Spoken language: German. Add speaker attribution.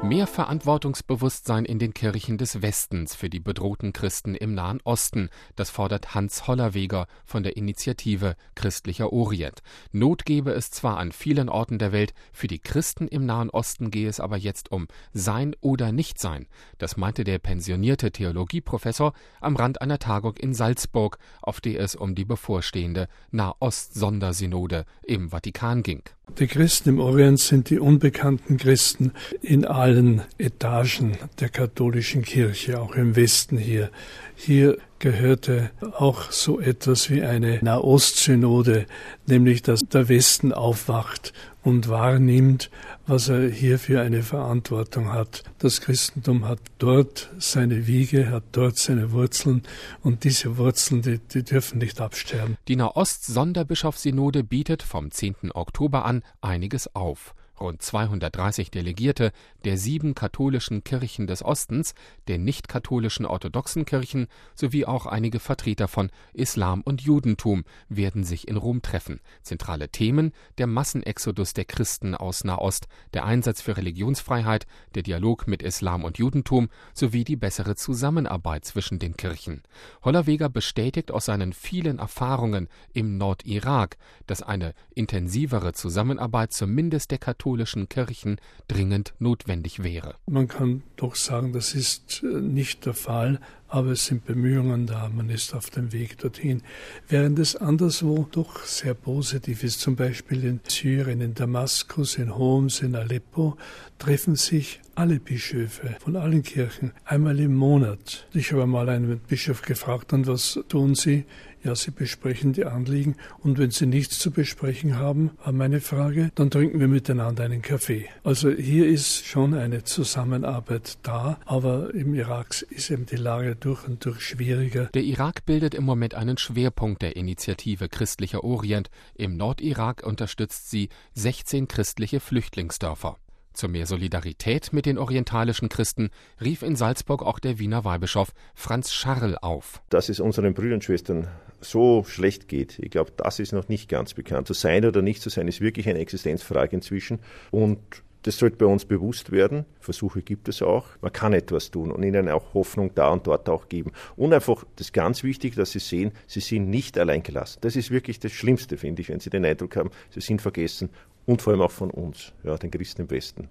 Speaker 1: Mehr Verantwortungsbewusstsein in den Kirchen des Westens für die bedrohten Christen im Nahen Osten. Das fordert Hans Hollerweger von der Initiative Christlicher Orient. Not gebe es zwar an vielen Orten der Welt, für die Christen im Nahen Osten gehe es aber jetzt um Sein oder Nichtsein. Das meinte der pensionierte Theologieprofessor am Rand einer Tagung in Salzburg, auf der es um die bevorstehende Nahost-Sondersynode im Vatikan ging.
Speaker 2: Die Christen im Orient sind die unbekannten Christen in allen Etagen der katholischen Kirche, auch im Westen hier. Hier gehörte auch so etwas wie eine Nahost-Synode, nämlich dass der Westen aufwacht und wahrnimmt, was er hier für eine Verantwortung hat. Das Christentum hat dort seine Wiege, hat dort seine Wurzeln und diese Wurzeln, die dürfen nicht absterben.
Speaker 1: Die Nahost-Sonderbischofssynode bietet vom 10. Oktober an einiges auf. Rund 230 Delegierte der 7 katholischen Kirchen des Ostens, der nicht-katholischen orthodoxen Kirchen sowie auch einige Vertreter von Islam und Judentum werden sich in Rom treffen. Zentrale Themen: der Massenexodus der Christen aus Nahost, der Einsatz für Religionsfreiheit, der Dialog mit Islam und Judentum sowie die bessere Zusammenarbeit zwischen den Kirchen. Hollerweger bestätigt aus seinen vielen Erfahrungen im Nordirak, dass eine intensivere Zusammenarbeit zumindest der katholischen Kirchen dringend notwendig wäre.
Speaker 2: Man kann doch sagen, das ist nicht der Fall, aber es sind Bemühungen da, man ist auf dem Weg dorthin. Während es anderswo doch sehr positiv ist, zum Beispiel in Syrien, in Damaskus, in Homs, in Aleppo, treffen sich alle Bischöfe von allen Kirchen einmal im Monat. Ich habe mal einen Bischof gefragt, und was tun Sie? Ja, sie besprechen die Anliegen, und wenn sie nichts zu besprechen haben, war meine Frage, dann trinken wir miteinander einen Kaffee. Also hier ist schon eine Zusammenarbeit da, aber im Irak ist eben die Lage durch und durch schwieriger.
Speaker 1: Der Irak bildet im Moment einen Schwerpunkt der Initiative Christlicher Orient. Im Nordirak unterstützt sie 16 christliche Flüchtlingsdörfer. Zu mehr Solidarität mit den orientalischen Christen rief in Salzburg auch der Wiener Weihbischof Franz Scharl auf.
Speaker 3: Dass es unseren Brüdern und Schwestern so schlecht geht, ich glaube, das ist noch nicht ganz bekannt. Zu sein oder nicht zu sein, ist wirklich eine Existenzfrage inzwischen, und das sollte bei uns bewusst werden. Versuche gibt es auch. Man kann etwas tun und ihnen auch Hoffnung da und dort auch geben. Und einfach das ganz Wichtige, dass sie sehen, sie sind nicht allein gelassen. Das ist wirklich das Schlimmste, finde ich, wenn sie den Eindruck haben, sie sind vergessen, und vor allem auch von uns, ja, den Christen im Westen.